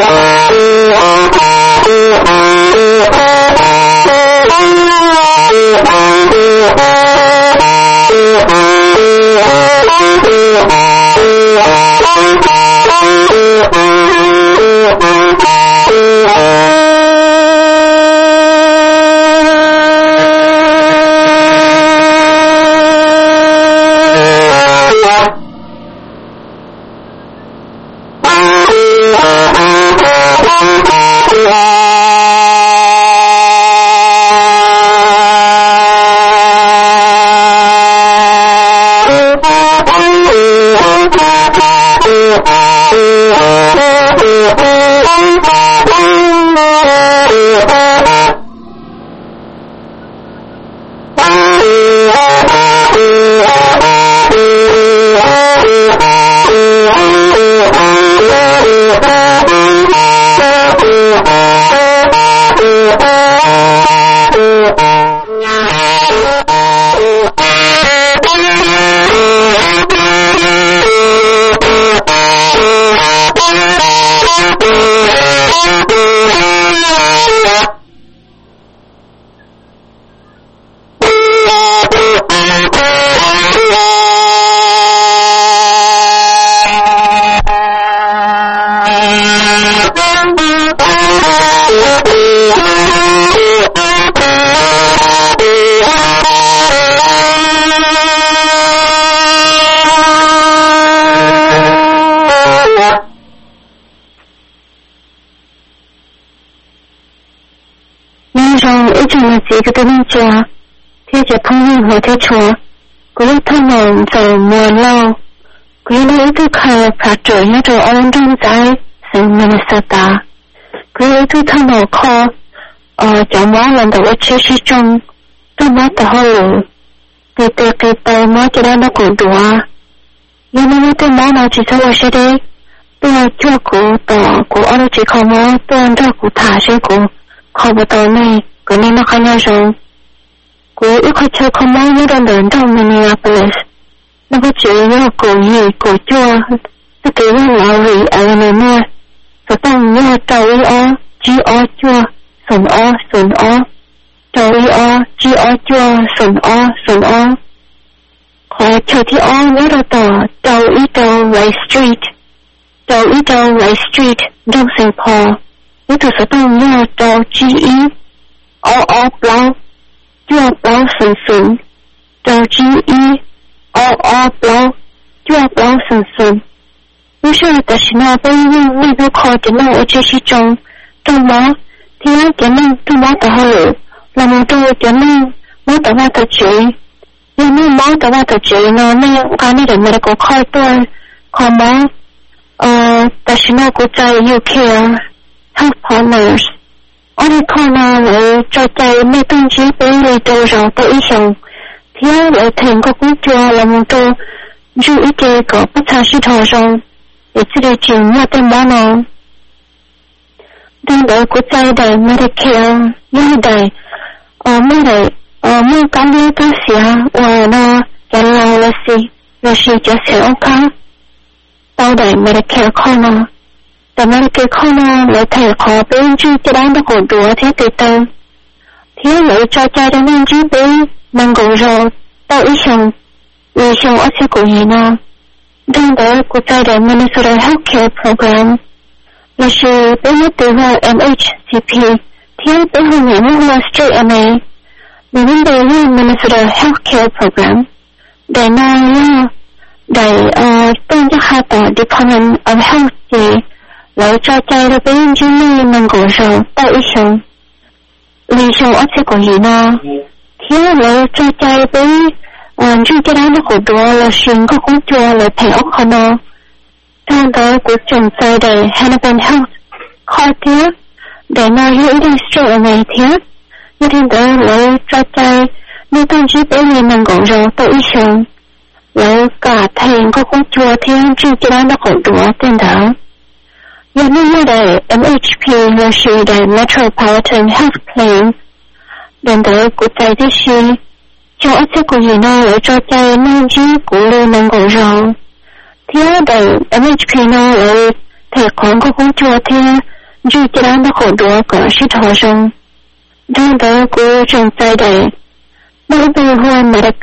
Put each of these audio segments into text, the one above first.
Chỉ cái tên chùa, thìจะthông minh hồi thế chùa, cũng lúc thân hồn về mùa lâu, cũng lúc thứ khai phá trội nhớ trội ôn trong trái, sinh mình sa ta, cũng lúc thứ thân hồn kho, chẳng má lần đầu ở chế sĩ trong má ta hô lụ, vì từ kỳ tàu má cho đang nó cũng đùa, nhưng mà tôi má nào chỉ sao ở xe đây, tôi chua của ở chỉ không má, tôi ăn ra của thả xe của, không có tàu này. Cái này nó khác nhau rồi. Cô ít có chơi không mấy những đơn lớn trong Minneapolis. Nó có chuyện như cổ gì, cổ chua. Nó kể với lão vị ở nơi nè. Rồi tăng như trầu y o, chi o chua, sồn o. Trầu y o, chi o chua, sồn o. Khỏi chờ thì o nhớ ra tờ, trầu y trầu Ray Street. Trầu y trầu Ray Street, trong St. Paul. Nó từ sở tăng như trầu chi y. O blau, chua blau sần, trầu chi y, o blau, chua blau sần. Lúc sau ta xin nói bây giờ người có khó để nó ở trên trong đó, thì nó cho nên trong đó ta hỏi là một trong cho nên nó ta vào tập chế, nhưng nó ta vào tập chế nó nên cái này để mà có khó tôi, khó mà ta xin nói của trai UK Health Partners. Ở đây con lại cho chạy mấy tương chí với lời đầu rồi tới ý xong thì lại thành có cũng chùa là một trò dù ý kê có bất thả sĩ thọ rồi để chỉ để chuyển nhà tên bó nào đang đợi của chạy đầy Medicare như đầy mới có lý tư xỉa và nó chẳng lâu là gì cho sẽ ông khác tao đầy Medicare con nàoแต่มันคือข้อหน้าเลยถ่ายขอเป็นชื่อจะได้ไม่กดดัวที่ติดตามที่เลยจอใจได้นั่งชื่อเป็นมันก็รอต่ออีช่องอัศกุยนะดังนั้นกูใจได้Minnesota Healthcare Program และชื่อเป็นตัวว่า MHCP ที่เป็นหัวหน้าหัว Straight MA ในนั้นเรียกว่า Minnesota Healthcare Program ได้นานได้ต้องจะหาต่อ Department of Health lại cho chạy ra bên dưới này mình cổ rồi tại xong lý xong ớt sẽ có gì nào thiếu lại cho chạy bên chứ cái đó nó cổ đùa là xuyên có cũng chua lại thầy ốc khó nào trong đó của chồng chạy đầy Hannibal Health khó thiếu để nó hiểu đi straight này thiếu như thế đó lại cho chạy nếu bên dưới bên này mình cổ rồi tại xong lại cả thầy có cũng chua thiếu chứ cái đó nó cổ đùa tên đó Nhà nước đại MHP là sự đại Metropolitan Health Plan. Đàn tới của tài thế sĩ, cho ớt sẽ của gì nào ở cho tay nâng chí của lưu nâng cổ rộng. Thì đại MHP nào ở thể khoản của cũng chùa thì dù chỉ đang nó khổ đùa có sự thọ rong đang đó của trong tay đầy nó bây hoa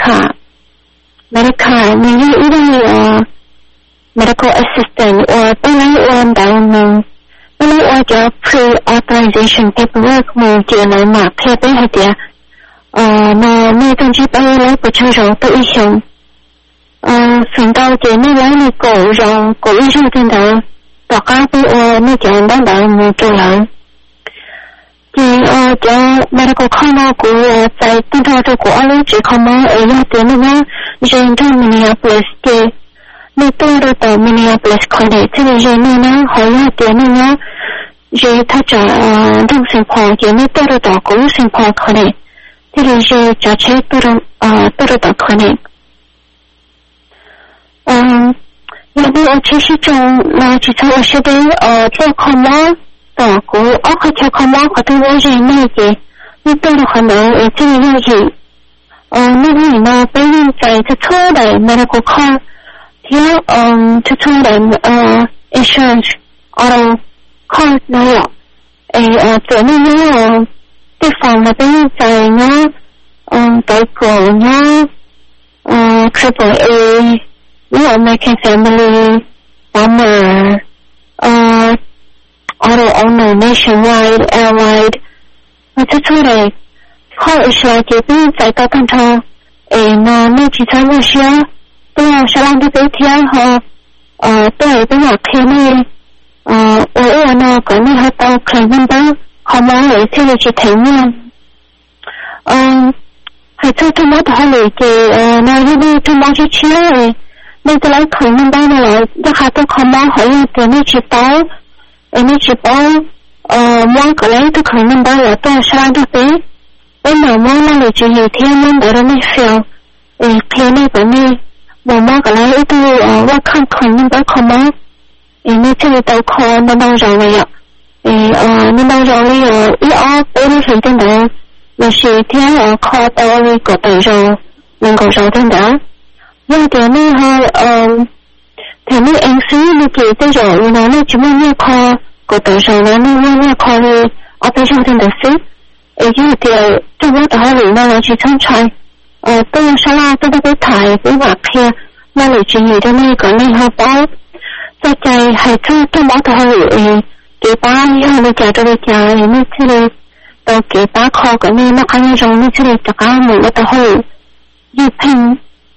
Medica như ý đây medical assistant or tôi lấy ôn đạo mình tôi lấy ôn cho pre-authorization paperwork mình chỉ lấy mà theo tới hết địa mà nơi tôi chỉ bao lấy của cho rồi tôi ý xong phần đầu chỉ mới lấy này cổ rồi cổ ý xong trên đó tỏ cá tới nơi chọn đang đợi mình trôi lại thì cho medical corner của tại tinh thần của lấy chỉ không có ở nhà tiền nữa riêng trong Minneapolis thì nơi tôi được tại Minneapolis Clinic thì riêng nơi nó hỏi nhà tiền nữa riêng thay cho trong sinh hoạt thì nơi tôi được tại cũng sinh hoạt Clinic thì riêng cho chế tôi được tại Clinic nhà tôi ở chế sĩ trong là chỉ sau ở sẽ đến tôi không có tỏ của ốc cho không có tôi nói gì này chị nhưng tôi được khả năng ở trên như gì nên người nào bây giờ phải thực thua để medical car thiếu thực thua để insurance auto car này ạ tự nhiên nó cái phòng là bây giờ phải nó tới cổ nó triple A nó American Family Bomber auto owner nationwide airwide và thứ thứ này khó là chỉ biết phải có căn thơ nó nên chỉ thấy một số tôi sẽ làm được theo họ tôi bây giờ khi này ở nó có những hoạt động khởi nhân đó họ muốn lấy theo chỉ thấy nha hãy cho tôi nói họ lấy thì nó như đi tôi muốn chỉ chiếu rồi nên tôi lấy khởi nhân đó là tất cả tôi không muốn hỏi tiền nó chỉ báo em chỉ bảo muốn có lấy tôi khởi nhân đó là tôi sẽ làm được đấy bây giờ muốn là chỉ nhiều thêm nên để nó phiền phiền này bởi vì mà muốn có lấy tôi qua không khởi nhân đó không muốn nên chơi tàu kho nó đâu rồi vậy ạ nên đâu rồi ý ốc để nó phải tên đó mà chỉ theo kho tàu có tàu rồi mình có rồi tên đó nhưng thì nó thì mấy em xí nó kì tới rồi nó chỉ muốn nghe kho của tự rồi nó nghe kho đi ở bên trong trên đất xí như thì trong đó họ liền nó chỉ xong chạy tôi sẽ la tôi đã thải với mặt kia nó lại chỉ gì cho nên có nên họ báo cho chạy hay tôi báo tôi hỏi kỹ bá như nó chạy tôi chạy thì nó chỉ đi tôi kỹ bá kho cái này nó khá như rồi nó chỉ đi tất cả mình tôi hỏi như phim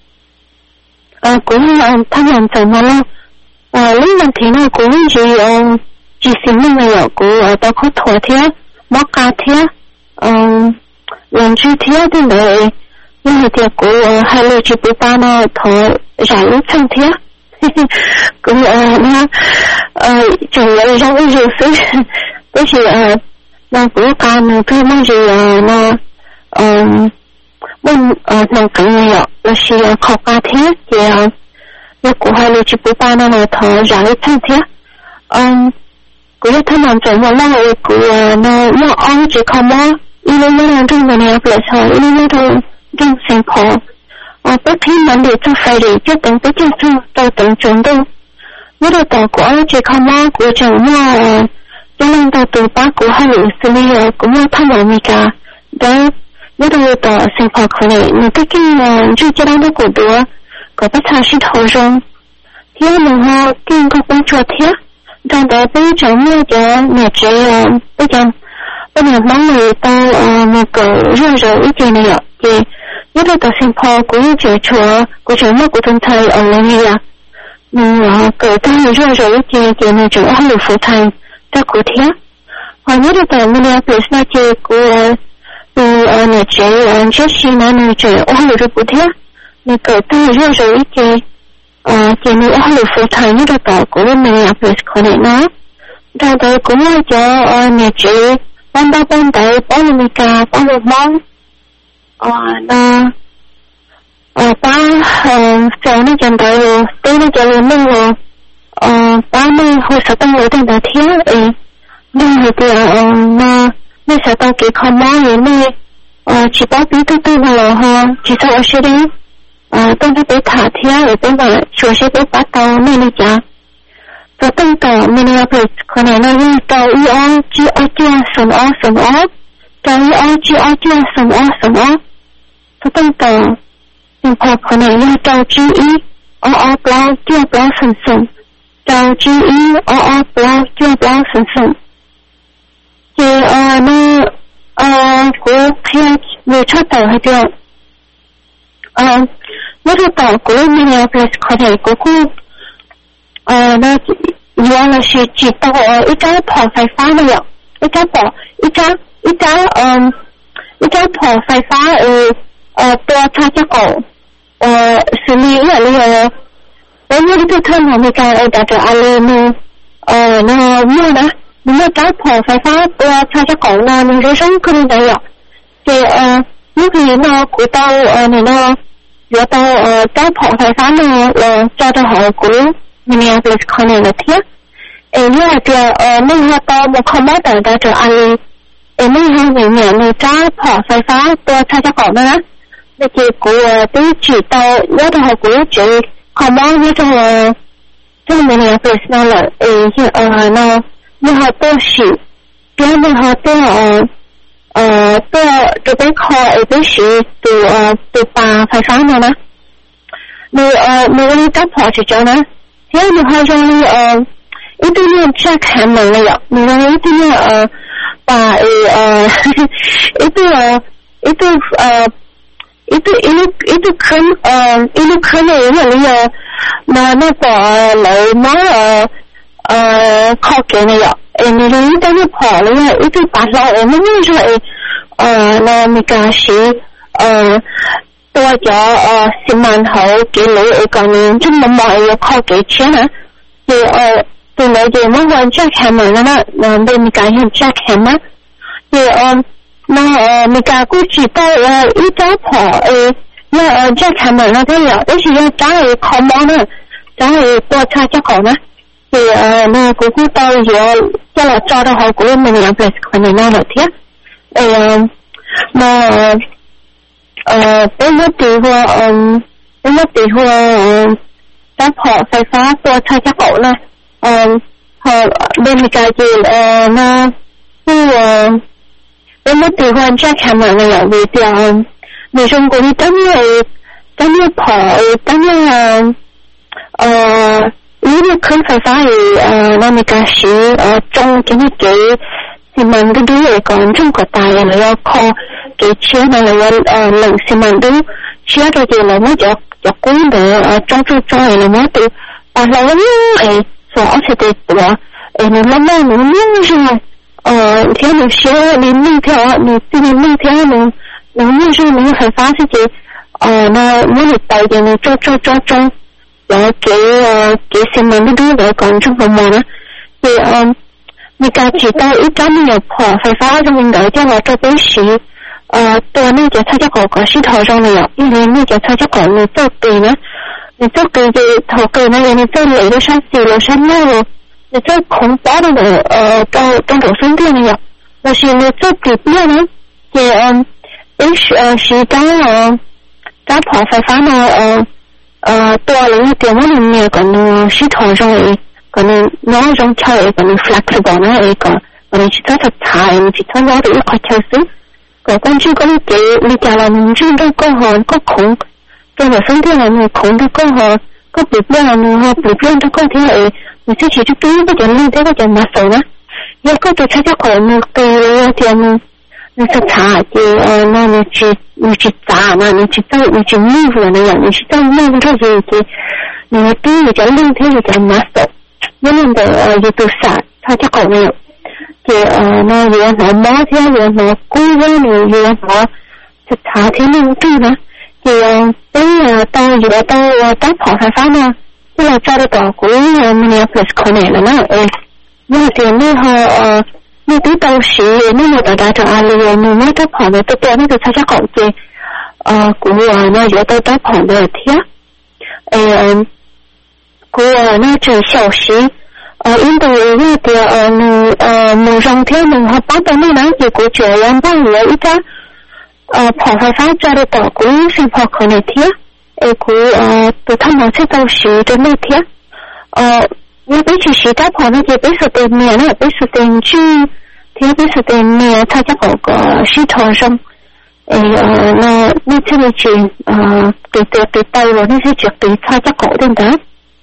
cũng tham nhận từ mà lo lúc mình thì nó cũng chỉ xin mình là của tao có thua thế móc cá thế làm chi thế thì để nhưng mà tiệc của hai lời chỉ biết ba nó thua giải lúc thân thế cũng nó chủ yếu trong cái gì xí cái gì nó của ca nó cứ mong gì nó mình nông cảnh này ạ là chỉ học ca thế thì nó của hai lời chỉ biết ba nó thua giải lúc thân thế của thân làm chuyện mà lo của nó ông chỉ không có ý nó làm trong người này là sao ý nó trong sinh hoạt bất kỳ vấn đề trong phải để cho từng cái chân su tôi từng chuẩn đâu nếu được tàu của chỉ không có của chồng mà cho nên tàu từ bác của hai người xử lý cũng không tham gia gì cả đấy nếu được tàu sinh hoạt của này người tất cả chưa cho đang của đứa có bất thà sinh hoạt rồi thiếu mà họ kinh có cũng chua thiết trong đó bây giờ như cho nhà trẻ bây giờ mong người ta một cái rồi ý kiến này ạ thì nhất là sinh hoạt của những trẻ chùa của trẻ mất của thân thầy ở là như là cỡ ta rồi ý kiến này trưởng ăn được phụ thành ta của thiết hoặc nhất là tại Minneapolis là chị của nhà trẻ chết xin là người trẻ ăn được phụ thiết nên cỡ ta rồi ý kiến chị nữ ăn được phụ thành nhất là tại của Minneapolis Clinic nó trong đó cũng là cho nhà trẻ bán đầy bán một cả bán một món bán cho nó chẳng tới rồi tới nó chẳng lên nâng rồi bán nó hồi sợ tăng lưỡi tăng đã thiếu nhưng mà thì nó sợ tăng kỹ không món gì này chỉ bán bí tư mà là họ chỉ sợ ở xe đi tôi nó bị thả thiếu ở bên ngoài chùa sẽ bị bắt tàu nên nó chả tôi tăng tàu Minneapolis con này nó như tàu IO chứ ở chưa sầm ó tàu IO chứ ở chưa sầm ó tôi tăng tàu nhưng mà con này như tàu chứ ý ở bao chưa bao sầm tàu chứ ý ở bao chưa bao sầm thì nó của khi người cho tàu hay chưa nó cho tàu của Minneapolis con này của cô nó原来是知道一家跑ไฟฟ้าเลยอ่ะ一家跑ไฟฟ้าตัวชาจะก่อ是你那里我那里头看到那个大家阿里呢那么呢那家跑ไฟฟ้าตัวชาจะก่อ呢你人生可能的呀就那个呢古到你呢有到家跑ไฟฟ้า呢做得好古Minneapolis con này là thiết. Em là mình là to một không mất ở đây cho anh. Em mình hay về nhà người cha bỏ phải phá tôi thay cho cậu đó. Để chị của tí chỉ tao nhớ được học của chị không mất như trong Minneapolis nó là nó như họ tôi xỉ. Cái như họ tôi bé kho ở bé xỉ từ bà phải phá nữa. Mình cách bỏ chỉ cho nó. Thế mà họ trong ít tự nhiên chắc hẳn là vậy. Mình nói ít tự nhiên bà ít khấn này là mà nó bỏ lại nó khó kể này vậy. Mình nói ít tự bỏ lại ít tự bắt lại nó như vậy là mình cả sĩ tôi cho xin man hậu kỹ lưỡi ở còn chúng mà mọi người khó kỹ chứ hả thì từ nãy giờ nó quan chắc hàm rồi đó bên mình cả hiện chắc hàm á thì nó mình cả cũng chỉ tới ít trái phở nhưng chắc hàm rồi nó thế là đấy chỉ là trái không món nữa trái tôi cha chắc khổ đó thì nó cũng tôi giờ cho là cho đâu hậu của mình làm việc còn này nó là thiết mà em mất tỷ hoa đáp họไฟฟ้าตัวชายจะเก่านะhọ bên cái gì nó em mất tỷ hoa chắc hẳn là người ở vì tiền người trong cũng tất nhiên họ tất nhiên nếu như khôngไฟฟ้าthì nó mình cả sự trong cái thì mình cái đứa này còn trong cổ tài là kho cái chia này là lần thì mình đứa chia rồi thì là nó cho cuốn để trong này là nó từ là nó ấy rõ sẽ từ đó mình lắm mình rồi thế mình chia mình theo mình theo mình như mình phải phá cái gì nó muốn được tài thì mình cho rồi cái xem mình đứa để còn trong phòng mờ đó thì mình cả chỉ tới ít cái mình nhập bỏ phải phá cho mình đợi cho nó cho bế sĩ tôi nói cho thay cho có sĩ thọ trong này ạ因为那就thay cho có mình做kỳ nữa mình做kỳ thì thọ kỳ này mình做lấy cái sáng gì là sáng nay rồi mình做không bỏ được trong đầu xuống tiền này ạ và chỉ mình做kỳ biết nữa thì sĩ cái bỏ phải phá nó tôi lấy tiền của mình còn sĩ thọ trong này còn nó trong chơi còn flexible nó còn chỉ có thật thải chỉ có nó được khỏi chơi xứ còn con chưa có cái lý do là mình chưa có cơ hội có khủng trong đời sống thế là mình khủng có cơ hội có bị biết là mình học bị biết trong cơ thể này mình sẽ chỉ chút tí cái chuyện như thế cái chuyện mà sợ đó nếu có tôi chắc khỏi mình từ thì mình sẽ thả thì nó mình chỉ trả mà mình chỉ mua vừa này mình chỉ cho mua cái gì thì mình tí thì cho lương thế thì cho mà sợ nên là để từ xã thay cho cậu này thì nó vừa nó mó thế vừa nó cúi với người vừa nó thực thả thế nên tư nữa thì tới tao vừa tao tác họ phải phá nó tức là cho được của Minneapolis con này là nó nhưng mà tiền như họ như tí tao sĩ nếu mà tao đã cho Ali mình mới tác họ về tôi nó được thay cho cậu thì của nó vừa tao tác họ về thế của nó chỉ小时印度那个农上天农和八百那南几国九万半有一家跑开发家的岛国是跑可那天国对他们这都是的那天 nhớ biết chỉ sĩ đáp họ nó chỉ biết sự tiền mẹ nó biết sự tiền chứ thì biết sự tiền mẹ thay cho có sĩ thọ xong nó như thế này chỉ từ tay rồi nó sẽ trực từ thay cho cổ đến đó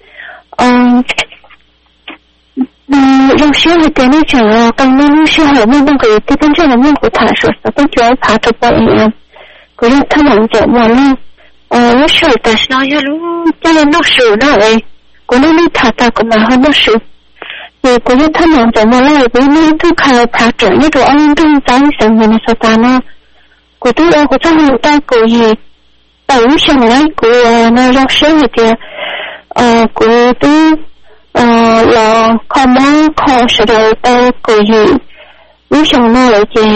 trong xưa thì tiền nó chẳng tăng nên xưa hỏi nên đang cái bên trên là nên của thả sụt và bên dưới thả chụp vậy của nó thằng lòng chạy mà nó sụt tại sao cho nên nó sụt đó ấy của nó thả ta của mà hơn nó sụt thì của nó thằng lòng chạy mà lại với nó thứ khai thả trở như đồ ăn trong trái sản phẩm sao ta nó của tôi của cho người ta của gì tại lúc xong đấy của nó trong xưa thì của tôi là không muốn khó sự đời tôi của gì lúc xong nó lại chỉ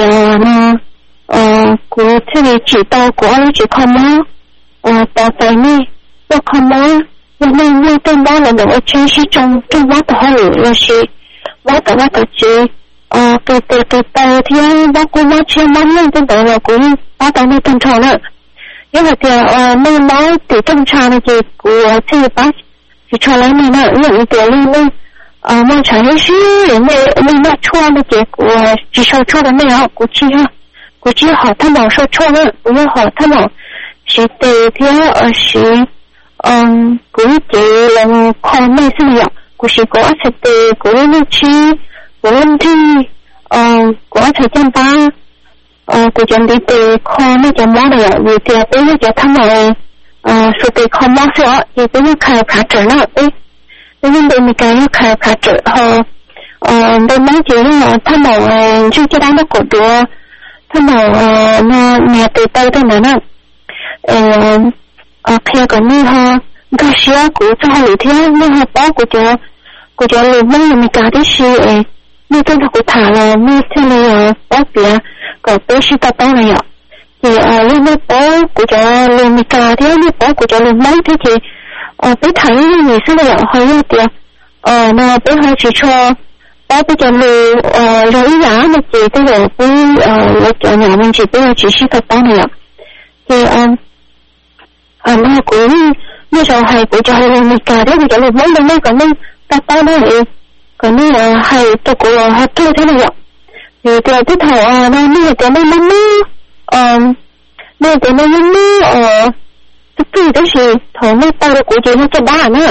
của thế này chỉ tao của nó chỉ không muốn tao tay này nó không muốn nên như tên đó là được ở trên sĩ trong bác tao hỏi là gì bác tao chỉ từ tao thì bác của bác chưa mong lên tên đó là của bác tao nên tân trò nữa nhưng mà thì nên nói từ tân trò này thì của thế bác thì cho lấy này nó nhận tiền lên lên mà chẳng thấy gì nên nó chua nó chỉ của chỉ sau chua cái này họ của chị họ tham bảo sau chua nữa của họ tham bảo chỉ từ thế chỉ của chị là con này sinh nhật của chị có sẽ từ của nó chi của nó thi của thời gian ba của chồng đi từ con nó chồng món này vì tiền tới nó chỉ tham bảo số tiền không mất sợ thì cái nó khai phá trở lại đấy nên đây mình cái nó khai phá trở họ đây mấy chị nó tham bảo chưa cho đang nó cổ đùa tham bảo nó nhà từ tay thôi mà nó khi còn như họ cái xe của cho họ lý thế nhưng họ báo của cho người mình cả cái xe như tôi là của thả là như thế này báo bia có tới xe ta báo này ạ thì lúc mới báo của cho người cả thế mới báo của cho người mấy thế thì tới thấy người sẽ là hơi như tiền nó tới hơi chỉ cho báo bây giờ người lấy giá mà chỉ tới rồi với ở nhà mình chỉ bây giờ chỉ xe ta báo này ạ thì nó cũng như rồi hay của cho người cả thế thì cho người mấy lần này còn nên ta báo nó thì còn như là hay tôi cũng là tôi thế này ạ thì từ tiếp theo nó như thế này nó nên cái nó cái đó gì thôi mấy tao được của chị nó cho ba nữa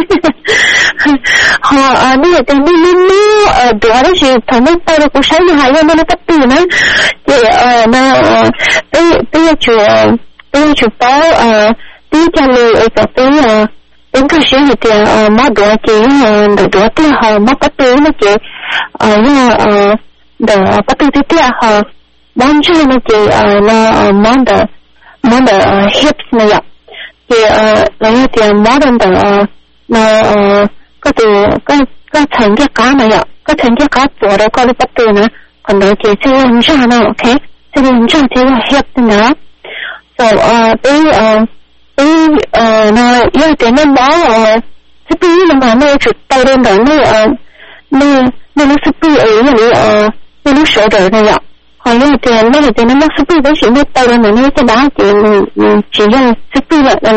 họ như là cái nó đó đó gì thôi mấy tao được của sáng như hai nó cắt từ nữa thì nó bây giờ chủ báo bây giờ người ở cái đến cái gì thì mất đồ chị đồ thì họ mất cắt từ nó chị đồ cắt từ thì họ món chơi nó chị món đồ hips này ạ thì là như thì món đồ nó có từ có thành cái cá này ạ có thành cái cáตัวđó có bắt từ nữa còn đó chị sẽ làm ra nó ok sẽ làm ra thì là hips nữa so nó yêu tiền nó báo sẽ bị mà nó chụp tay lên đó nó sẽ bị ấy nó sợ đời này ạ còn như tiền nó là tiền nó mất sức với chuyện tay lên nó cái đó chỉ dùng sức vậy đó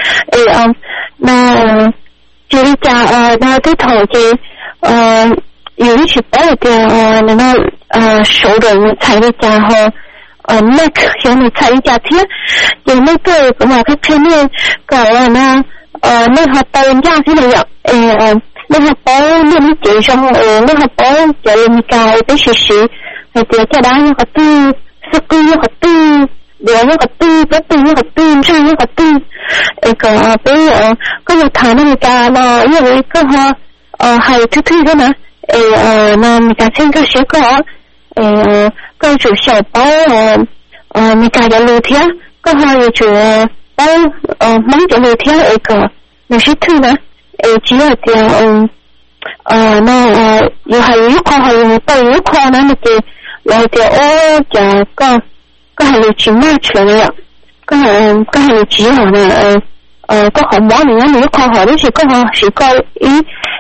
nó chỉ cho nó cái thầu chị有一些包的那手的才会加和neck 有你才加贴有那个什么个片面搞那那盒包人家是那样那盒包那你介绍那盒包叫你改的是thì cái đó nó có tư sức nó có tư để nó có tư cái tư nó có tư sang nó có tư có có một thằng nó người ta nó như vậy có họ hay thứ đó mà nó người ta xem cái sẽ có chủ sở báo người ta đã lưu thế có họ chủ báo mong cho lưu thế nó sẽ thứ nữa chỉ là nó hay lúc họ hay lúc họ nó thì rồi thì chả có hành chỉ match là vậy có hành chỉ họ là có họ món nữa nếu không họ thì có họ chỉ có ý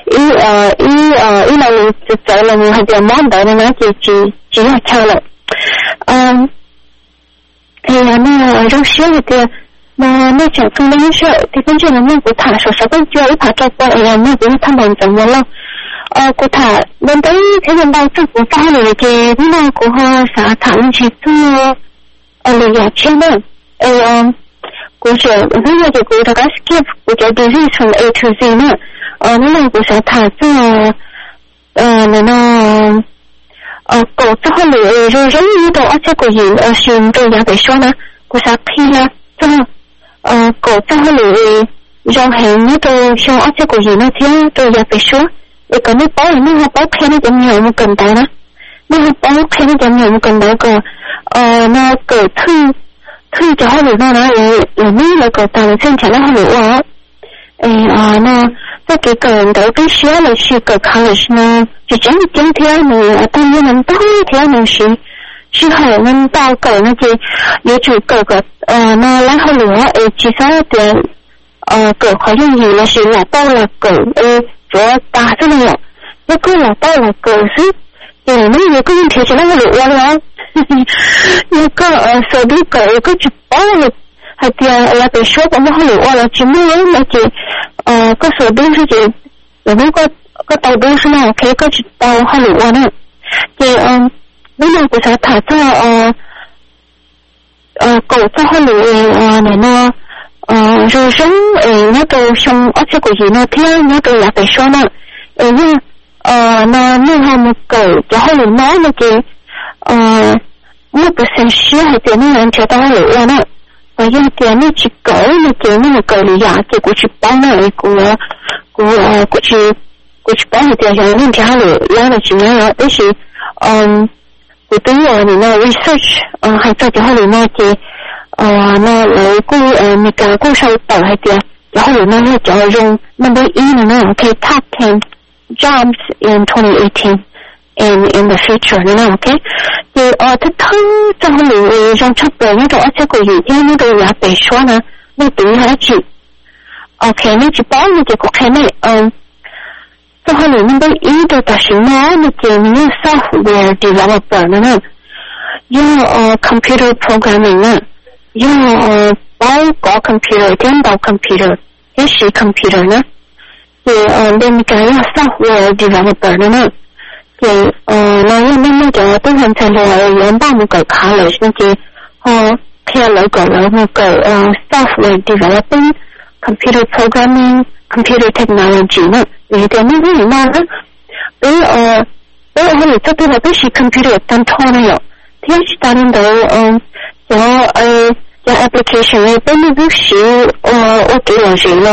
là tự là người hành tiền món đó nên nó chỉ là theo lại thì nó trong xíu thì mà nó chẳng không đáng sợ thì bên trên là mình cũng thả số bên dưới thả cho qua là mình cũng tham bằng chẳng nhiều lâu cô thả bên tới thế nên đau sức của ta này thì thế nào của họ sẽ thả lên chỉ thưa lời giải trên đó cô sẽ thế là thì cô đã có skip cô sẽ đi đi from A to Z nữa thế là cô sẽ thả cho nó cổ cho họ lựa rồi giống như đồ ác của gì xin tôi giải về số nữa cô sẽ khi là cho cổ cho họ lựa dòng hình như tôi cho ác của gì nó thiếu tôi giải về số để có mấy bó là nó bó khen nó chẳng nhiều một cần tay đó nó bó khen nó chẳng nhiều một cần tay của nó cổ thư cho họ lựa nó là mấy là cổ tay trên trả nó họ lựa nó cái cần tới cái xíu là chỉ cần college nó chỉ chẳng chính theo mình ở trong như mình tao theo mình chỉ hỏi mình tao cầu nó chỉ nếu chủ cầu nó lấy hơi nữa chỉ sao tiền cầu khó như gì là chỉ là tao là cầu chỗ ta thế này ạ nếu cứ là tao là cầu chứ thì nếu như cứ như thế thì nó lựa đó nhưng có số đi cầu cứ chụp bao được hay là cái số của nó lựa là chỉ mới là chỉ có số đúng chứ chị rồi nếu có tàu đúng thế nào khi có tàu hay lựa nữa thì nếu nào cũng sẽ thả cho cổ cho hay lựa này nó rồi giống nó tôi xong ớt cho của gì nó thiếu nó tôi là cái số nữa như nó như hai một cổ cho hay lựa nói là chị một cái sinh xíu hay tiền nó làm cho tao hay lựa nữa và giờ tiền nó chỉ cỡ nó chỉ nó cỡ lý giải thì của chị bán này của chị bán thì tiền rồi nên trả lựa là chị nói là đấy chị của tôi là nó research hay cho họ lựa nó chị nó lấy mình cả cô sau tàu hay tiền cho họ lựa nó cho dùng number nó okay top 10 jobs in 2018 in the future nữa okay thì thứ thứ cho họ lựa trong chấp về nó đó sẽ có gì theo nó đồ là bể số nữa nó tự hả chị okay nó chỉ báo nó chỉ có cái này cho họ lựa number đồ ta sẽ nói nó chỉ như software developer nữa như computer programming nữa như báo có computer tiếng đầu computer cái gì computer nữa thì bên cái software developer nữa thì nói như cho tôi hoàn thành là 연방 một cái college nó chỉ theo lời gọi là một cái software developing computer programming computer technology nữa vì thế nó rất là nào đó với hồi cho tôi là cái gì computer tan thô này ạ thì chỉ ta는 더 저 application에 빼는 것이 어떻게 하실로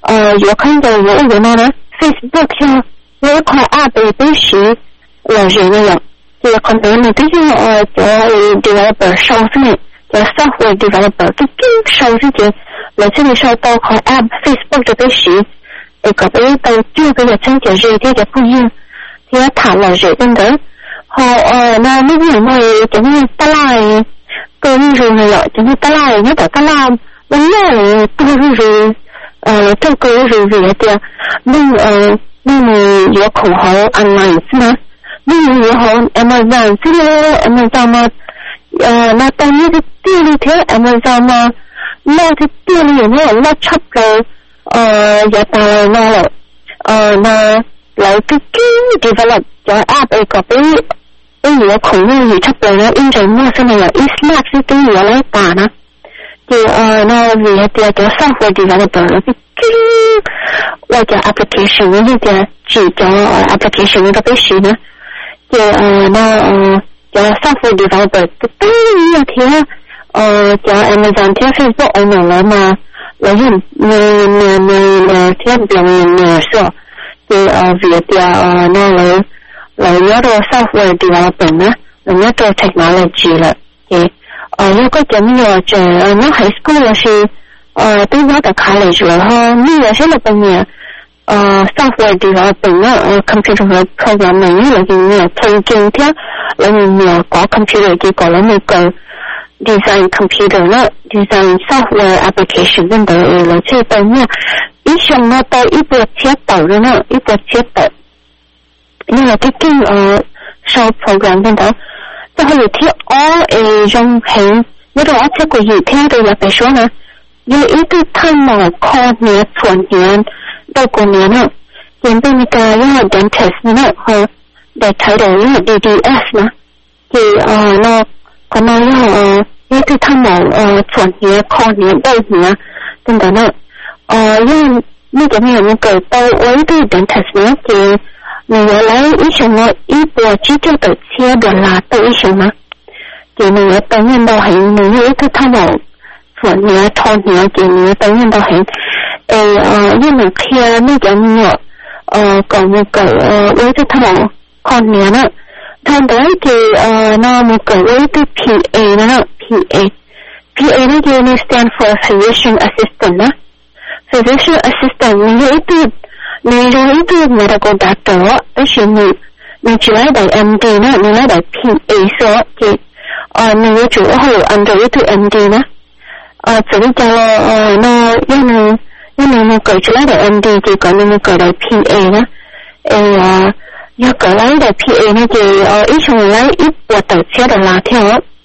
역할도 뭐는 Facebook với khoa app bác sĩ là gì này ạ thì còn tới mình thấy cho developer sau thế này cho software developer cái sau thế chứ là thế này sau tao khoa app Facebook cho bác sĩ để có cái tao chưa cái chân chỉ gì thì cái phụ huynh thì thả là gì bên đó họ nó mấy người này giống như ta lại cơ rồi này ạ giống như ta lại nhớ ta làm vấn đề là tôi rồi trong cơ rồi thì nhưng有口号 online 是吗？你有好 Amazon 是了 Amazon 嘛？那当你的店里头 Amazon 嘛，那的店里有没有那差不多也到那了那来个 develop 就 app 一个被有口号也差不多了，因为那是那个 Smart 是跟我来打呢，就那也叫 software developer 了。或者 application 呢就只叫 application 呢個必須呢就叫 software developer 當然條叫 Amazon 條 Facebook 我們來嘛來用條變說就為條那來有個 software developer 呢來有個 technology 了有個怎麼就那 high school 的是tôi nói tại college rồi ha, như là rất là bao nhiêu software developing computer programming là nhiều thông tin thế là nhiều có computer thì có là một cái design computer nữa design software application bên đó là chơi bao nhiêu ít xong nó tới ít bước chế tạo rồi nữa ít bước chế tạo như là cái kinh sau program bên đó cho họ thiết trong hình nếu đó chế của gì theo tôi là phải số nữa như ý tư tham màu kho nhé chuẩn nhé đâu có nhé nữa hiện bên cái là dentist nữa họ để thấy được là DDS nữa thì nó còn nói là ý tư tham màu chuẩn nhé kho nhé đâu nhé nên đó nữa như cái này mình kể tao với tư dentist nữa thì mình lấy ý xong nó ý bộ chỉ cho tự chia được là tự ý xong mà thì mình ở tự nhiên đâu hiện mình ý tư tham màu chuẩn nhé thon nhé thì mình tự nhiên đâu hiện như mình kia như cái nhựa còn một cái với tư tham màu con nhé nữa thằng đấy thì nó một cái với tư PA nữa PA nó kia nó stand for physician assistant đó physician assistant mình nghĩ tư mình nghĩ tư người ta còn đạt được đó là mình chỉ lấy đại MD nữa mình lấy đại PA số thì mình nghĩ chủ yếu under tư MD nữa chỉ cho nó như mình cởi chỉ lấy đại MD thì còn mình cởi đại PA nữa như cởi lấy đại PA nữa thì ít xong lấy ít và tự chế được là theo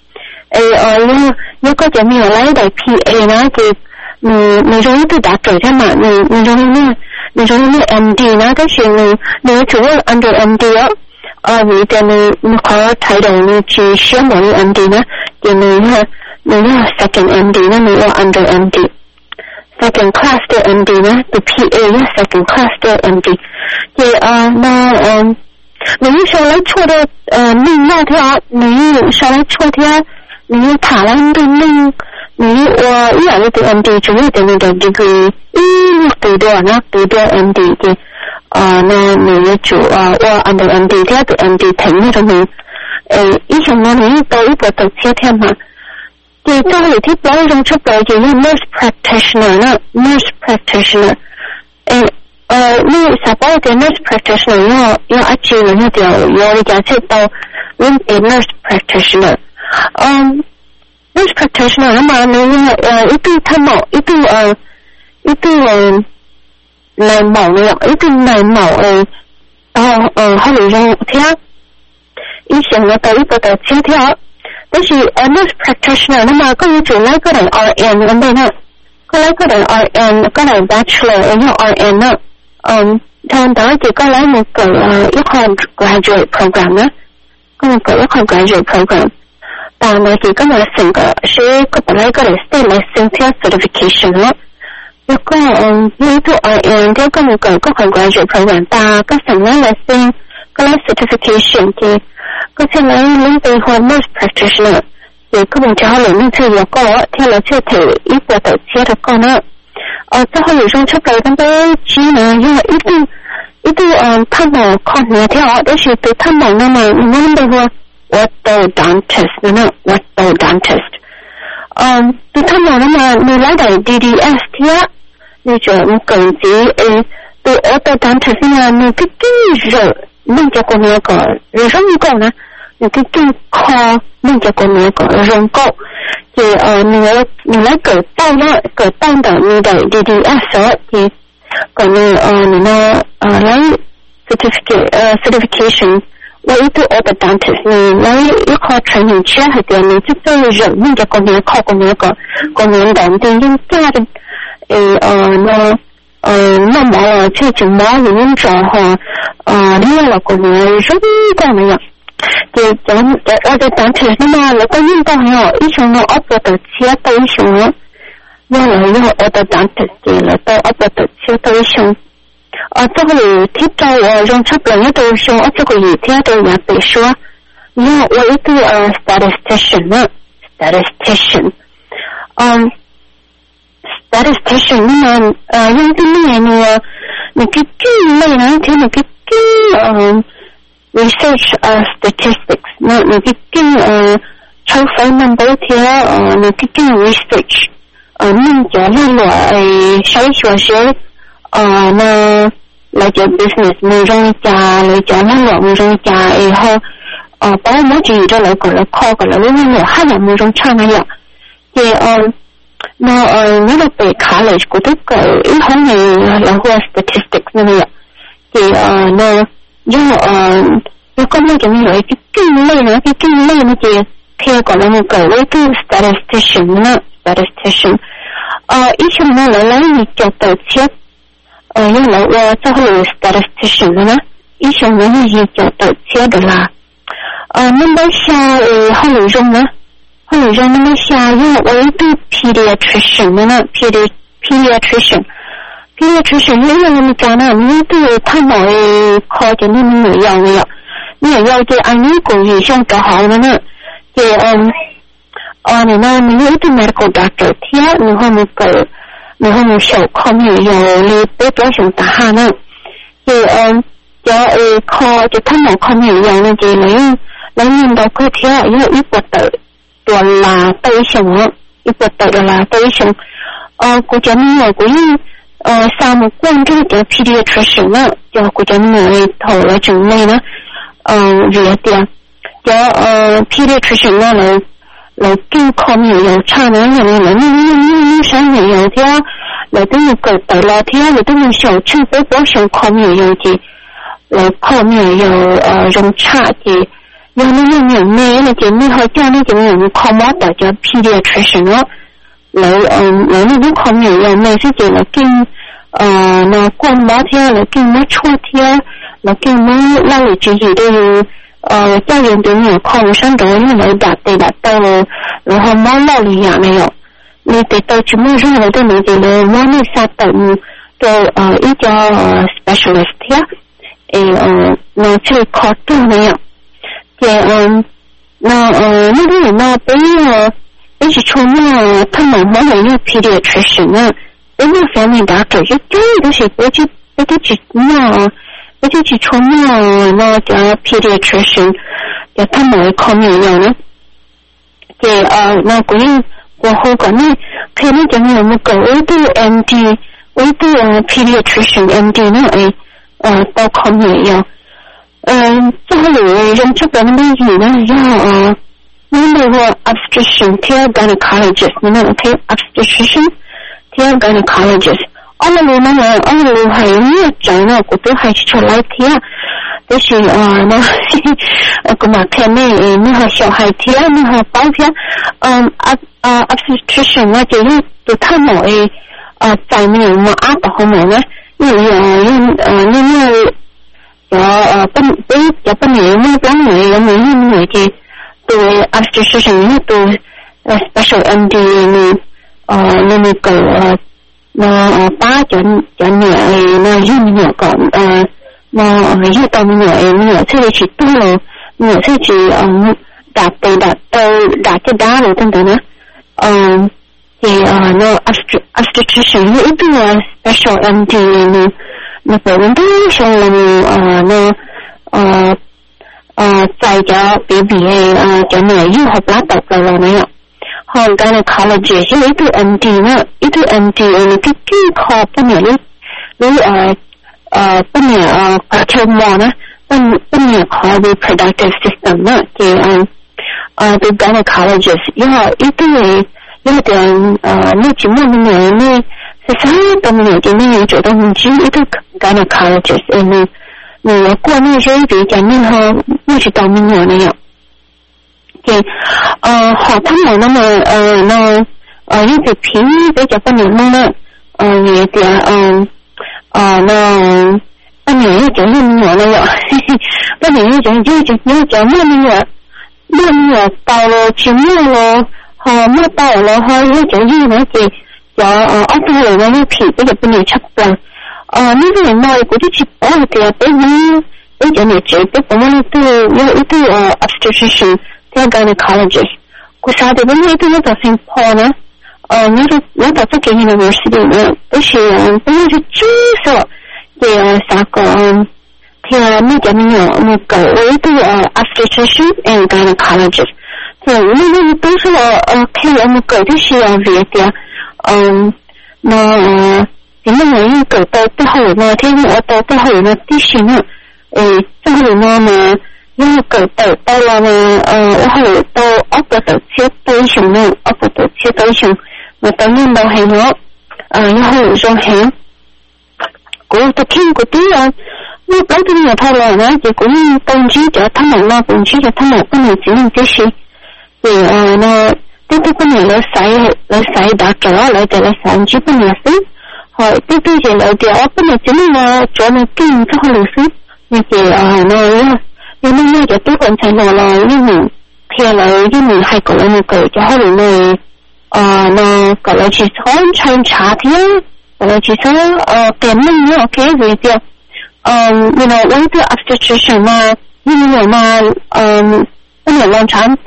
như có chuyện mình lấy đại PA nữa thì mình giống như đã trở thế mà mình giống như MD nó cái chuyện mình chủ yếu under MD á vì thế mình có thay đổi mình chỉ xíu một MD nữa thì mình là second MD nữa mình là under MD second class the MD nữa the PA là second class the MD thì mình sau lấy chua được mình là theo mình sau lấy chua theo mình thả lên mình ý là từ MD chủ yếu từ mình được degree từ đó MD thì mình chủ under MD theo từ MD thành như mình ý trong nó mình tới bộ tập chia theo mà thì cho người tiếp đó trong chút đó thì nurse practitioner như sao bảo cái nurse practitioner nó áp dụng như điều yo giải thích đâu nên nurse practitioner nurse practitioner mà mình itu tham mạo itu này mạo này itu này mạo họ lấy ra theo ý想要tới bộ tập chia theo但是nurse practitioner mà có những chủ lấy cái này RN vấn đề nữa có lấy cái này RN cái này bachelor ở những RN nữa theo đó thì có lấy một cái graduate program nữa có một cái graduate program và nó chỉ có một sinh cái sẽ có thể lấy cái state licensure certification đó. Nếu có như tụ RN theo có một cái graduate program ta có sinh lấy license có lấy certification thì có thể lấy liên quan đến nurse practitioner thì có một chỗ lấy những thứ có theo là chưa thể ít và tự chia được con nữa. Cho họ lấy trong chấp lấy trong cái chỉ là như là ít tham bảo con nhà theo đó là từ tham bảo nó mà mình bây giờ orthodontist nữa orthodontist từ tham bảo nó mà mình lấy đại DDS thì á như chỗ mình cần gì từ orthodontist là mình cái rồi mình cho con nhà có rồi giống như con nè mình cái kho mình cho con nhà có rong cổ thì mình lấy cỡ tao đó như đại DDS đó thì còn mình lấy certification lấy từ orthodontist mình lấy cái kho training chair thì mình giúp cho rồi mình cho con nhà kho con nhà động thì những cái nó mà chơi chừng đó những trò họ đi là con nhà rất con này thì orthodontist nó mà là có những con họ ít trong nó ốp vào từ chia tới xong đó nhưng là những orthodontist thì là tôi ốp vào từ chia tới xong cho người tiếp theo trong chấp lần tôi xong cho người theo tôi nhà bị số nhưng mà với cái statistician nhưng mà những cái này là những cái này nó thì những cái research statistics những cái số phẩy number thì những cái research mình cho nên là sai số nó là cho business mình trong nhà lấy cho nó là mình trong nhà họ bao mỗi gì đó là gọi là kho gọi là những người hay là mình trong trang này thì nó nếu mà bị khá là của tất cả ít hơn này là hoa statistics như vậy thì nó nhưng mà nó có mấy cái như vậy cái kinh này nó chỉ theo gọi là một cái cái statistician ý chung nó lấy như cho tổ chức nhưng là cho hồi statistician nữa ý chung nó như cho tổ chức đó là năm bây xa hồi rung nữa hồi rung năm bây xa nhưng mà với từ pediatrician nữa pediatrician những người mình cho nó những từ thăm hỏi khó cho nên người giàu thì anh ấy cũng gì trong cả họ nữa thì này nó mình nghĩ từ medical doctor thì mình không một số không hiểu lý tế cho chúng ta ha nữa thì cho khó cho thăm hỏi không hiểu nên chỉ lấy nhìn đâu có thế như ít bật tự toàn là tây sùng ít bật tự là tây sùng của cho nên là cũng sau một quan cái cho pediatrician đó cho của cho người thầu là chừng này đó về tiền cho pediatrician đó là kinh không hiểu cha nó là như sáng hiểu theo là tôi một cậu tự lo theo là tôi một số chưa có bố sống không hiểu thì là không hiểu trong cha thì do nó nhiều mê là chỉ như hơi cho nó chỉ nhiều không mất tại cho pediatrician đó lại nó không hiểu mê sẽ chỉ là kinh nó quan bó theo là kinh nó chua theo là kinh nó lao lý gì đây gia đình tôi nhiều không sáng đó nhưng mà đặt tay rồi hôm đó lao lý nhà này ạ nên tôi chỉ muốn rằng là tôi nói gì là nó xa tận tôi ý cho specialist thế nó chơi khó tu này ạ thì nó bây giờ chúng nó thân mỏng mỗi người như pediatrician á đến một family doctor chứ đó là bây giờ chỉ chúng nó cho pediatrician cho thân mỏng không nhiều nữa thì nó cũng của hồ cả này khi nó cho nhiều một cái với từ pediatrician MD nữa tao không nhiều cho người trong chút đó nó gì đó do nó là obstetrician theo gynecologist nó okay obstetrician theo gynecologist ông là hay nhiều chỗ nào của tôi hay cho lại theo thế thì nó cũng mà theo này nó hay cho hay theo nó hay bao theo obstetrician nó chỉ là tôi thấy mọi tại mình mà áp vào không nữa như bên này mới lắm người thì tôi obstetrician tôi special MD nên cầu nó ba cho nhẹ nó dùng nhẹ còn nó dùng tao nhẹ thế chỉ tu rồi nhẹ thế chỉ đặt cái đá rồi tương tự nữa thì nó obstetrician như ít là special MD nó phải đến đó xong là nó tại cho baby cho mẹ yêu học lá tập rồi này ạ còn gynecologist chứ ít từ MD nữa ít từ MD là cái khó bên này với bên này theo mò nữa bên này khó reproductive system nữa thì từ gynecologist ít từ nó chỉ muốn người này sáng tâm người thì mình chủ động chỉ ít từ gynecologist người qua này sẽ bị chẳng nên họ như chỉ tao mình người này ạ thì họ thăm này nó như việc phí với cho bên này nữa người thì nó bên này chẳng nên người này ạ bên này chẳng nên người tao chỉ mua rồi họ mua tao rồi họ như chẳng như nữa thì cho ốc này nó phí với cho bên này chắc là nếu như nói của chị bảo thì bây giờ này chị biết bao nhiêu từ obstetrician theo gynecologist của sao thì bên này từ nó tại Singapore nữa nó tại cái university nữa đó là bây giờ chú sợ thì sao còn thì mình cho mình một cái từ obstetrician and gynecologist thì mình tôi là khi một cái thì là việc thì nó thì mình nghĩ cỡ tới hồi mà thế nữa tới hồi nó tí xíu nữa tới hồi nó mà nhưng cỡ tới là hồi tới ốc tới chết tới xuống nữa ốc tới chết tới xuống mà tới nên đâu hay nữa như hồi rồi hẹn của tôi kinh của tí rồi nó tới cái nhà thay là nó thì cũng công chí cho thăm một nó công chí cho thăm một cái người chỉ làm cái gì thì nó tiếp cái này lấy sấy đã trở lại để lấy sản chỉ cái này xí hỏi tiếp thì lấy thì ở cái này chính là chỗ này kinh cho họ lấy xí như vậy nó nhưng mà cho tôi còn thấy là như mình khi là như mình hay có là một cái cho họ lấy này nó gọi là chỉ số tranh trả thì gọi là chỉ số tiền mình như ok gì thì you know when the obstetrician mà như vậy mà cái này long time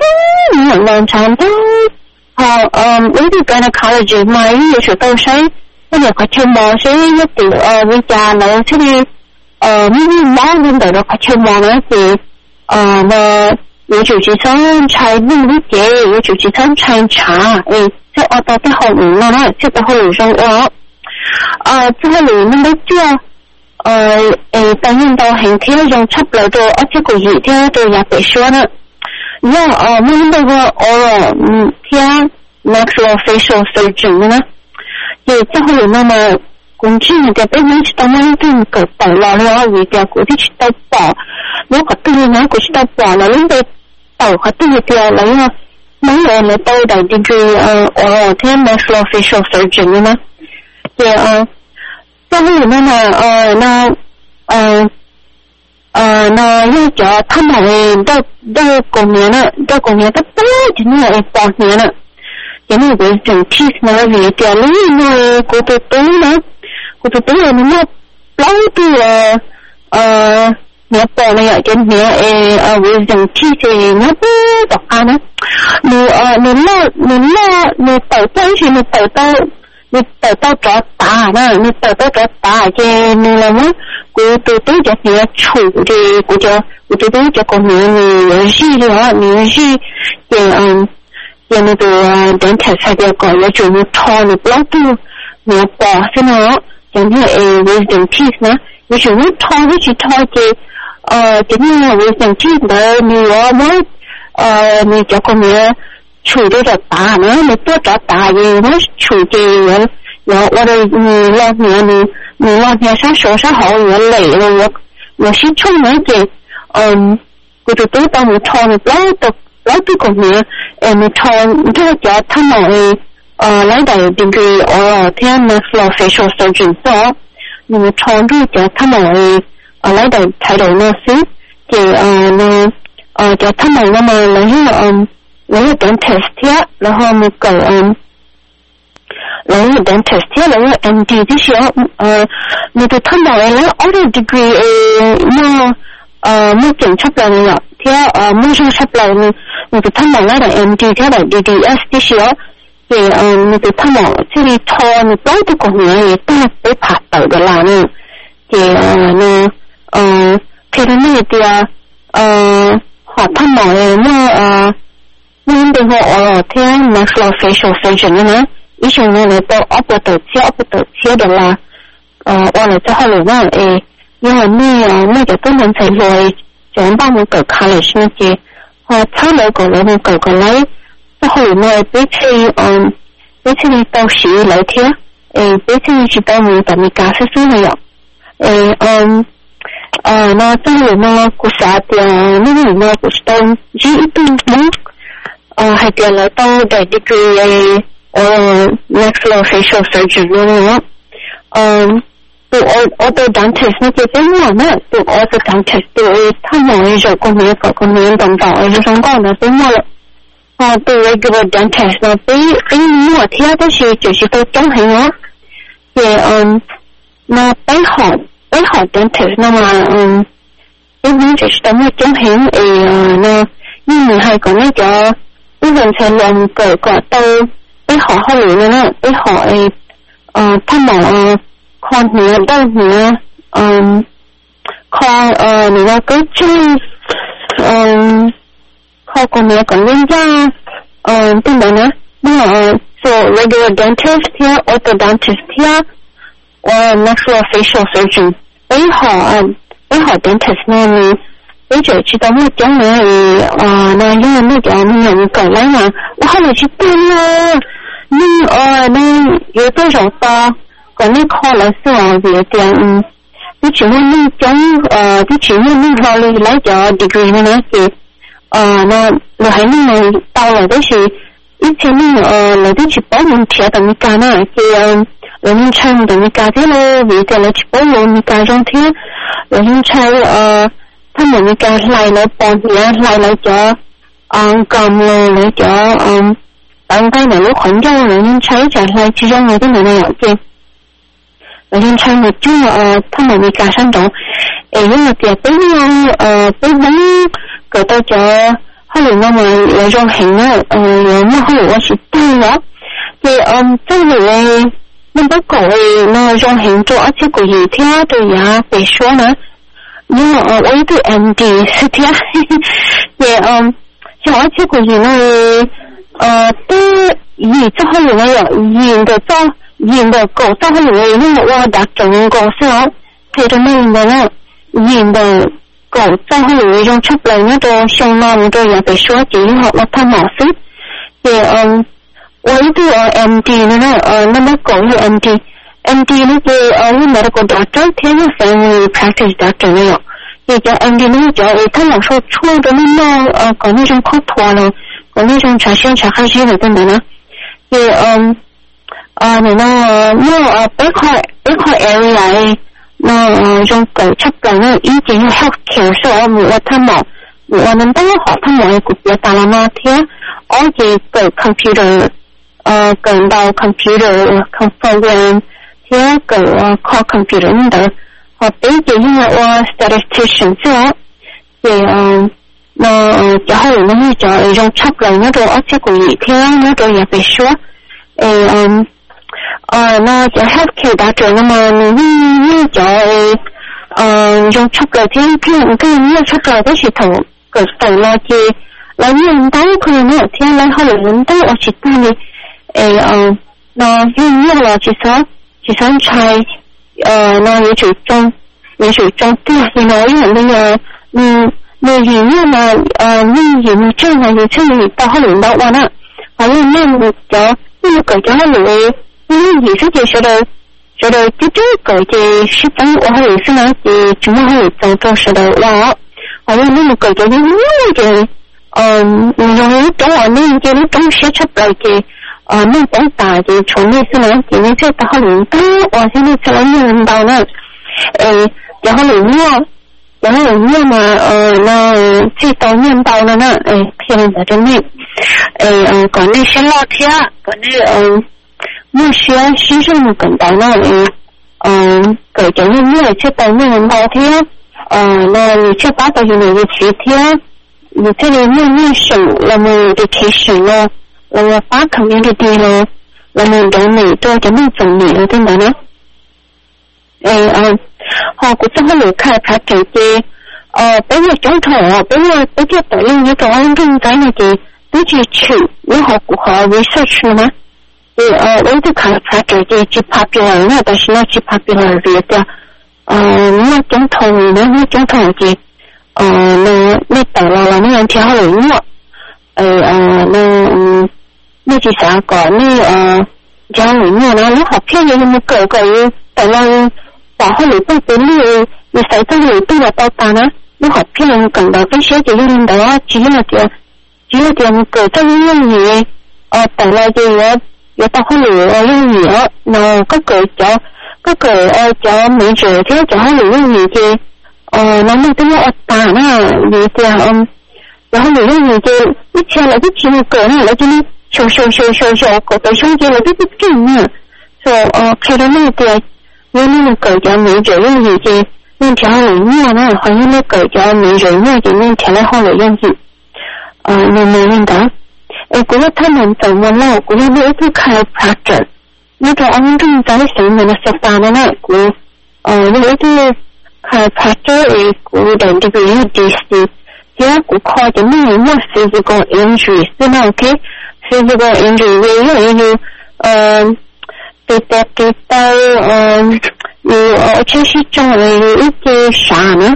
với cái gynecology mà như sự tôi thấy cái này có chuyên môn sẽ nhất từ với cha nó sẽ đi như máu lên đời nó có chuyên môn nữa thì mà有主持人才不理解，有主持人才查，即我到啲學員啦，即係學員上我，即係嚟呢啲即當然到興天用出嚟到，即個熱天到也別說啦，因為呢個我聽 maxillofacial surgeon 啦，即係學員嘛，工資嘅俾你知道咩都唔夠到啦，你話而家嗰啲知道爆，如果對你嗰個知道爆啦，呢個đầu họ tự nhiên lấy mấy người lấy tôi đại degree ở thế maxillofacial surgeon nữa thì sau khi nó như cho thăm hỏi đâu còn nhớ tất cả chỉ là bỏ nhớ nữa cái này với trường teeth nó về thì lấy nó của tôi là nó lâu từ nhớ bỏ này ở trên nhớ với dòng chi thì nhớ đọc ăn á nó tàu cho tả nè nó tàu cho tả chứ nó là nó của tôi cho nhớ chủ thì của tôi cho con nhớ gì đó nhớ gì thì nó tôi đến thời gian để gọi là chủ nó thò nó lâu từ nhớ bỏ thế nào chẳng hạn với dòng chi nữa nó chủ nó thò với chỉ thò thì chính là với dòng chi đó nhiều mới mình cho con nhớ chủ đó là tả nữa mình tôi cho tả gì nó chủ thì rồi ở đây lo nhớ sát số sát họ nhớ lệ rồi nó xin chung nữa thì của tôi tao một thon lâu từ con nhớ một thon tôi cho thăm hỏi lấy đại degree ở theo maxillofacial surgeon đó một thon tôi cho thăm hỏi lấy đại thay đổi nó xí thì nó cho thăm hỏi nó mà lấy dentist thế rồi họ một cái lấy dentist thế lấy MD thế chứ người ta thăm hỏi lấy other degree mua kiểm chấp lại nữa thế mua sang chấp lại người ta thăm hỏi lấy đại MD thế đại DDS thế chứ thì người ta thăm hỏi thế thì thò người tối tôi còn nhớ người ta để phạt tàu để làm nữa thì thì nó này thì họ thăm hỏi nhưng đừng họ theo maxillofacial surgeon nữa ý chung là người ta operator chia được là hoặc là cho họ luôn mà nhưng mà nơi cái tôi mình phải rồi chẳng bao một cái college như thế họ thay đổi một cái lấy cho họ luôn mà biết khi tao sĩ lấy thế biết khi chỉ tao muốn tạm biệt cả số này ạ nó cho luôn mà của xã thì nó của tao chỉ ít muốn hay là tao đại degree maxillofacial surgeon nữa tụi orthodontist nó chỉ biết là nó tụi orthodontist tụi thăm hỏi rồi con nhớ đồng tỏ rồi xong con nó biết là tụi regular dentist nó biết mua theo cái gì chỉ tôi chống hình á thì nó bé hỏi dentist nó mà cái gì chỉ tôi mới chống hình thì nó nhưng mình hay có mấy cái ví dụ sẽ làm cởi quả tôi với họ hỏi nữa với họ thăm hỏi con nữa đâu nữa con nữa cứ chơi con còn nữa còn liên gia tên đó nữa so regular dentist here orthodontist here or maxillofacial surgeon với họ dentist này với chỗ chỉ tao một tiếng nữa thì nó như mấy cái mình cởi lấy mà không phải chỉ tên nhưng nên yếu tố rõ to còn nên khó là sao việc tiền cái chuyện nên chống cái chuyện nên họ lấy cho degree nữa thì nó hay nên tao là cái gì 以前呢来的去保姆贴的米家呢，就人称的米家的了，为的来去保姆米家中天，人称他们米家来了半年来了就咁了来就当该呢，环境人称就来其中我的那个软件。人称的就他们米家上中，因为这边北方搞到就。後來我咪有種型咧，有乜後來我是對咗，即係那不過那種型做而且個嘢聽對呀，別說呢，因為我一對 MD 是聽，也像而且個嘢呢，都以這後來呢有演的做演的狗，這後來呢我打整個是哦，這種那呢演的。狗在後來用出來那個胸囊都也被說幾好了，他冇事。也我一個MD 那麼狗有 MD 那個因為那個 doctor 天天 family practice doctor 那種，也叫 MD 那個叫他老說錯的那搞那種口托了，搞那種查線查開機的等等呢。也你那北塊 area。那用狗出來呢，以前要 healthcare 所以我們都學他們嘅國家啦嘛，聽我嘅狗 computer 講到 computer program 聽狗call computer 咁樣，學比較因為我 statistician 之後，那就後來呢就用出來那個而且個嘢聽那個也被說那就 healthcare 打折了嘛，你就用出來天片跟你出來的是同個手了就來面到可能沒有天來後來人都我知道你那用了其實才那也水中對，然後因為那個你裡面嘛你研究呢也是你到後來到完了好像那就那個就後來也是覺得這個的是當我還有是呢的怎麼會做事的我好像那麼個的因為你懂我那個東西出來的那種大的從那是呢的那這到後來到我現在出來用到呢然後裡面嘛那這到面到了呢偏的真的管那些老鐵管那那需要吸收的更大那各種音樂去到那人聊天那你去把到有那個詞天你這裡念手那麼的提醒了那麼把肯定的地了那麼人美多的那種美了對嗎呢好我這後來看他這些比如總統比如抖音一種安正在那個都去你好不好 research 了嗎我就看他這些去 popular 那但是那去 popular 的那總統的那抖了那人聽好了那是啥個那講裡面呢你好偏的那個抖了把後來不給你使到你對了到達呢你好偏的更到跟學姐有領導只有點個在用語抖了就有到後來用語那個叫美者這就後來用語嘅那麼都要打那你這樣然後你用語嘅一天來就聽個那來就你小個的兄弟來就不見了說看到那個有那個叫美者用語嘅那條裡面呢好像那個叫美者用語那條來後來用語你沒認得覺得他們怎麼了覺得那一個chiropractor那個安正在上面的實打的那個那一個chiropractor覺得這個有DC只要我靠着那一幕physical injury 是那 OK physical injury 有跌到而且是中了一個啥呢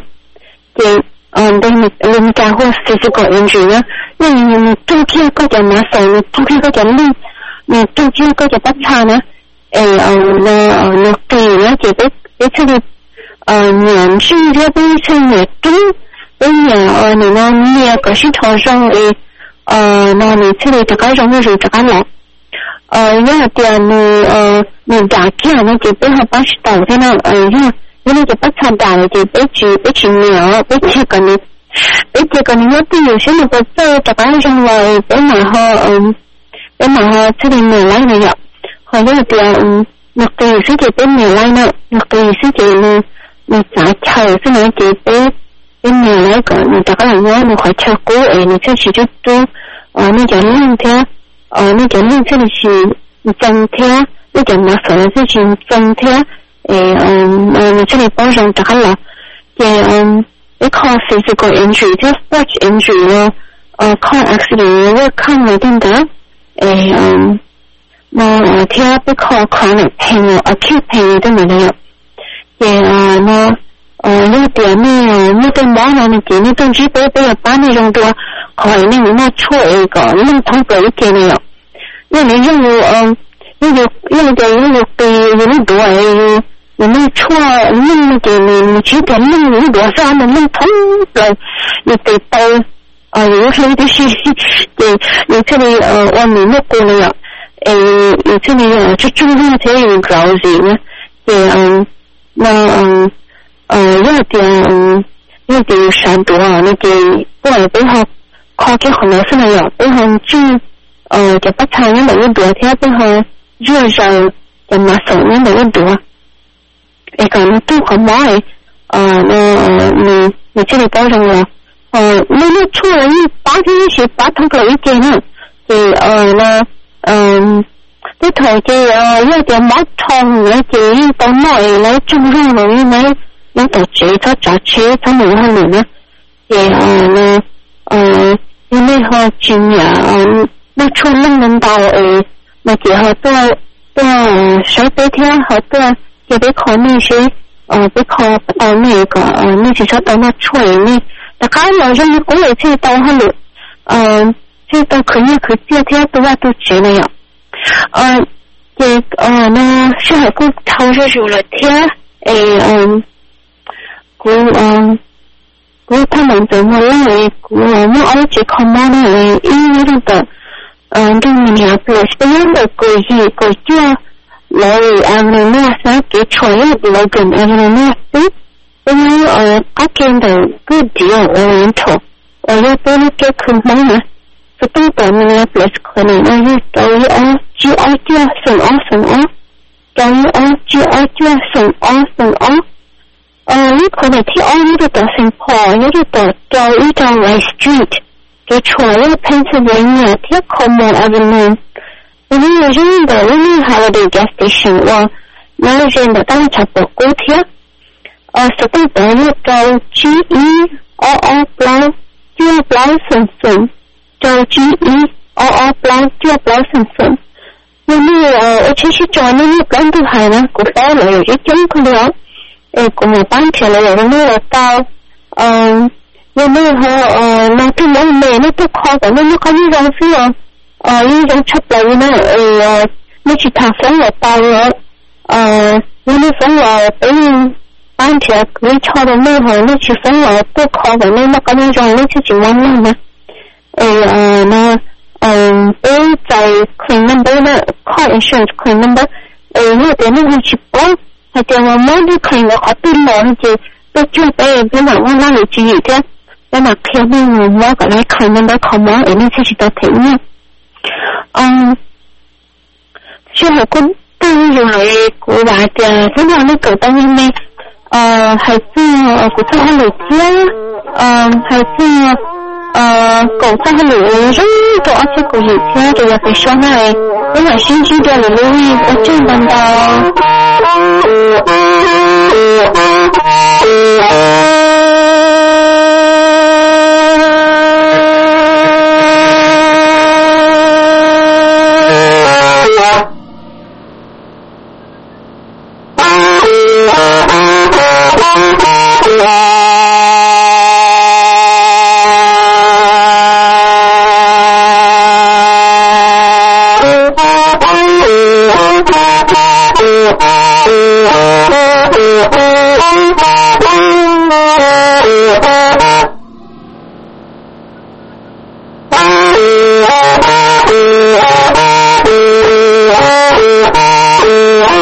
你們家伙 physical injury 呢你中間嗰隻拿手你中間嗰隻力你中間嗰隻不差呢那對了解這個年輕這邊是也中你呢你也可是頭上那你这里这个容易是这个了，因为点你打起来那就背后把是倒的呢，因为就把它打了就背起苗，背起个你我对有些那个在这个上了背嘛这里苗来了呀，好像点那个有些就背苗来呢，那个有些就你打跳是那就背苗来个，你这个人你快跳过你这是就都那叫冷天，那叫冷这里是冬天，那叫麻烦这是冬天，你这里保证这个了，because physical injury, just sports injury 咯，car accident 我看了点的，那天被 call chronic pain acute pain 都没了，那点那个毛呢，你给你东西被把那种多，可能那错一个，那通过一点了，那你用多有那错，弄给你几点弄多少的弄通了，你得到有时候就是你这里我没弄过了，你这里就中间才有高兴呢，有点闪躲啊，那个过来背后靠近很多是那样，背后就就把产业的温度贴背后热上就拿手面的温度讲那都很忙你这里保证了那出来8天一些8堂课一点呢这头就有点毛痛来就运动耐来重量容易来导致它早期它没有很呢因为和今年那出能到那几号多水白天和多也别考那些别考到那个那些说到那出来呢大家有时候我也去到很多这都可以这天都知那样那是还够超市有了天他们怎么认为我而且考妈的因为的这你要不是这样的国家来那啥给创业的跟那因为他的 good deal oriental 要多那个可能呢这都到那 plus 可能那到GI 送到GI 送你可能ที่你的到圣保你的到一张 West Street 给创业 Pennsylvania ที่ Common Avenue 你有人的你 Holiday Gas Station 那人的当差不多贴是都到你到 GE Blau到 GE Blau 那你其实做那个plan都还呢股票了有一种可能我们班起来有那个到有那个那对我们那都考的那考一种是一种出来呢那去他分了到了那分了班起来可以抄的那会那去分了都考的那个那种那去怎么弄呢那在 claim number 呢 car insurance claim number 有点那去报他叫我们就可以我对了就准备在那我那里去一天在那看那我个来看那考嘛那才是到题呢是还跟当有来国外的真的那个当因为还是国家很累还是狗在很累人都而且狗有钱就要被伤害我买新机的留意我真的